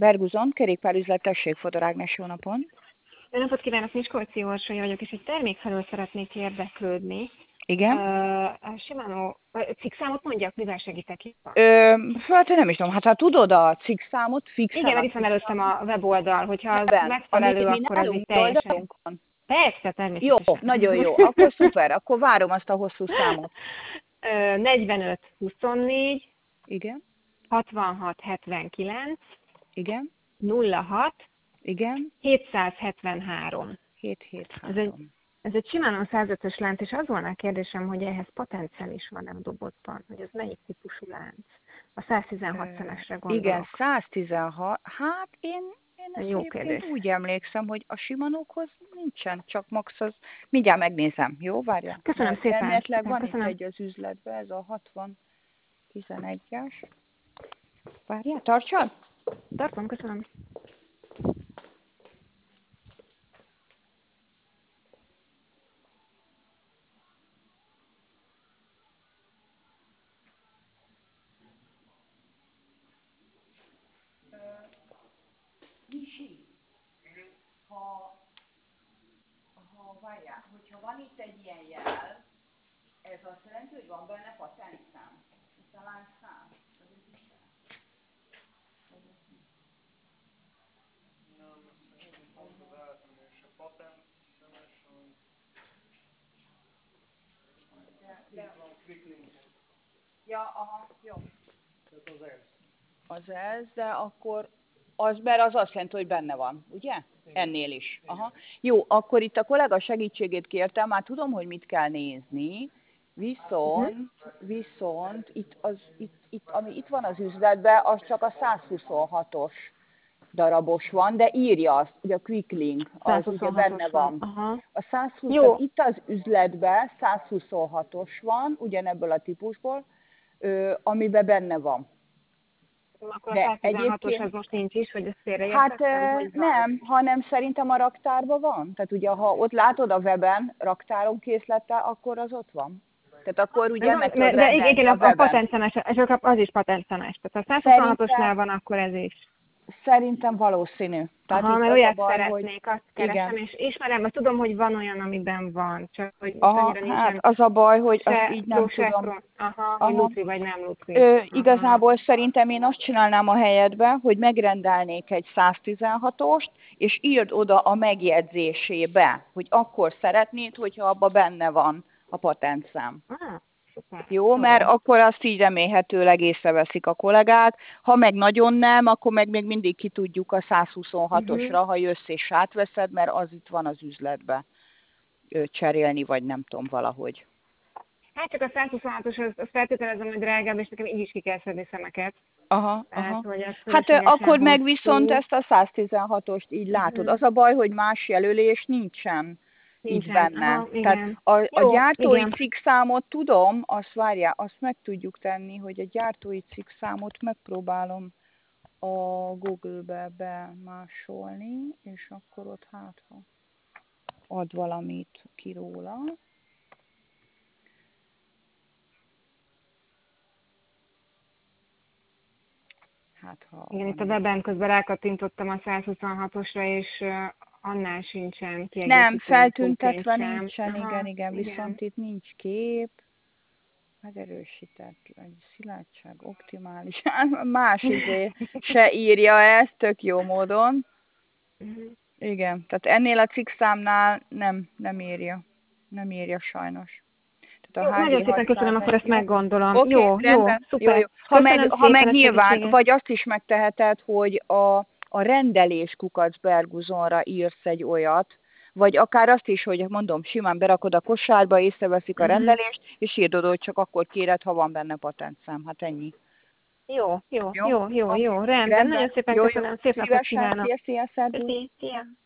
Berguzon, kerékpárüzlet, tessék, Fodor Ágnes, jó napon. Jó napot kívánok, Miskolci Orsolya vagyok, és egy termék felől szeretnék érdeklődni. Igen? A Shimano cikkszámot mondjak, mivel segítek ki? Hát nem is tudom, hát ha tudod a cikkszámot, fixen Igen, a mert itt van előttem a weboldal, hogyha az weben, megfelelő, ami akkor az nálunk így teljesen... oldalunkon. Persze, Jó, természetesen. nagyon jó, akkor szuper, akkor várom azt a hosszú számot. 45 24 Igen, 66 79 igen, 06 igen, 773. 773. Ez egy Shimano 105-ös lánc, és az volna a kérdésem, hogy ehhez patentszem is van-e a dobozban, hogy ez melyik típusú lánc? A 116 szemesre gondolok. Igen, 116, hát én ezt Jó egyébként kérdés. úgy emlékszem, hogy a Shimano-hoz nincsen, csak max az, mindjárt megnézem, jó, várjál? Köszönöm Mert szépen. elméletileg van Köszönöm. itt egy az üzletben, ez a 60-11-es. Várjál, tartsad? Tartom, köszönöm. Misi, várjál, hogyha van itt egy ilyen jel, ez azt jelenti, hogy van benne patentszám? Itt a láncszám? Nem, szerintem pont az eltűnés. A patent szemesen... Itt van Quick Link. Ja, aha, jó. Tehát az ez. Az ez, de akkor mert az azt jelenti, hogy benne van, ugye? Igen. Ennél is. Aha. Jó, akkor itt a kollega segítségét kértem, már tudom, hogy mit kell nézni, viszont ami itt van az üzletben, az csak a 126-os darabos van, de írja azt, hogy a Quick Link, az ugye benne van. Aha. A 120, Jó. itt az üzletben 126-os van, ugyanebből a típusból, amiben benne van. Akkor De a 116-os az most nincs is, hogy ezt félreértettem? Hát nem, hanem szerintem a raktárban van. Tehát ugye, ha ott látod a weben raktáron készlettel, akkor az ott van. Tehát akkor ugye meg tudod de rendelni igen, a a weben. patentszemes, az is patentszemes. Tehát a 126-osnál van, akkor ez is. Szerintem valószínű. Tehát Aha, mert az olyat a baj, szeretnék, azt keresem, igen. és ismerem, mert tudom, hogy van olyan, amiben van, csak hogy Aha, annyira nincsen hát az a baj, hogy se azt így nem pro, se tudom. pro. Aha, hogy lutri vagy nem lutri. Igazából szerintem én azt csinálnám a helyedbe, hogy megrendelnék egy 116-ost, és írd oda a megjegyzésébe, hogy akkor szeretnéd, hogyha abba benne van a patentszám. Szuper. Jó, mert akkor azt így remélhetőleg észreveszik a kollégák. Ha meg nagyon nem, akkor meg még mindig ki tudjuk a 126-osra, ha jössz és átveszed, mert az itt van az üzletbe cserélni, vagy nem tudom, valahogy. Hát csak a 126-os, az feltételezem, hogy drágább, és nekem így is ki kell szedni szemeket. Aha. Hát akkor meg hosszú. viszont ezt a 116-ost így látod. Az a baj, hogy más jelölés nincsen így benne. Aha, Tehát a gyártói cikkszámot tudom, azt várjál, azt meg tudjuk tenni, hogy a gyártói cikkszámot megpróbálom a Google-be bemásolni, és akkor ott ha ad valamit ki róla. Igen, itt a weben közben rákattintottam a 126-osra, és annál sincsen kiegészítő. Nem, feltüntetve nincsen, igen, viszont itt nincs kép. Megerősített, szilárdság, optimális, más se írja ezt, tök jó módon. Igen, tehát ennél a cikkszámnál nem írja sajnos. Jó, nagyon szépen köszönöm, akkor ezt meggondolom. Okay, jó, szuper. Jó. Ha meg nyilván, vagy azt is megteheted, hogy a rendelés Berguzonra írsz egy olyat, vagy akár azt is, hogy mondom, simán berakod a kosárba, észreveszik a rendelést, és írd oda, hogy csak akkor kéred, ha van benne patentszám. Hát ennyi. Jó, rendben. Nagyon szépen köszönöm, szép napot kívánok. Szia, Szia.